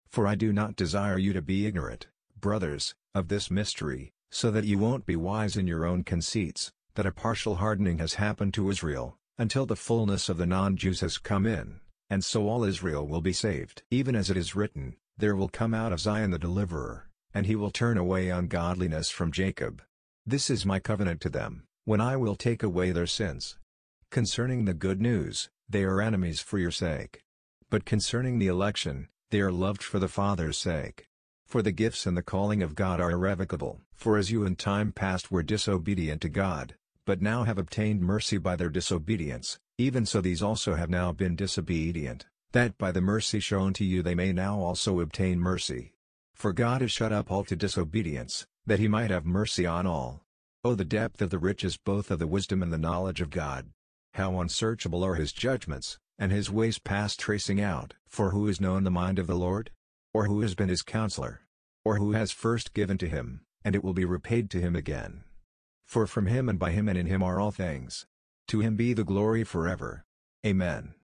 For I do not desire you to be ignorant, brothers, of this mystery, so that you won't be wise in your own conceits, that a partial hardening has happened to Israel, until the fullness of the non-Jews has come in, and so all Israel will be saved. Even as it is written, there will come out of Zion the deliverer, and he will turn away ungodliness from Jacob. This is my covenant to them, when I will take away their sins. Concerning the good news, they are enemies for your sake. But concerning the election, they are loved for the Father's sake. For the gifts and the calling of God are irrevocable. For as you in time past were disobedient to God, but now have obtained mercy by their disobedience, even so these also have now been disobedient, that by the mercy shown to you they may now also obtain mercy. For God has shut up all to disobedience, that he might have mercy on all. O the depth of the riches both of the wisdom and the knowledge of God! How unsearchable are his judgments, and his ways past tracing out. For who has known the mind of the Lord? Or who has been his counselor? Or who has first given to him, and it will be repaid to him again? For from him and by him and in him are all things. To him be the glory forever. Amen.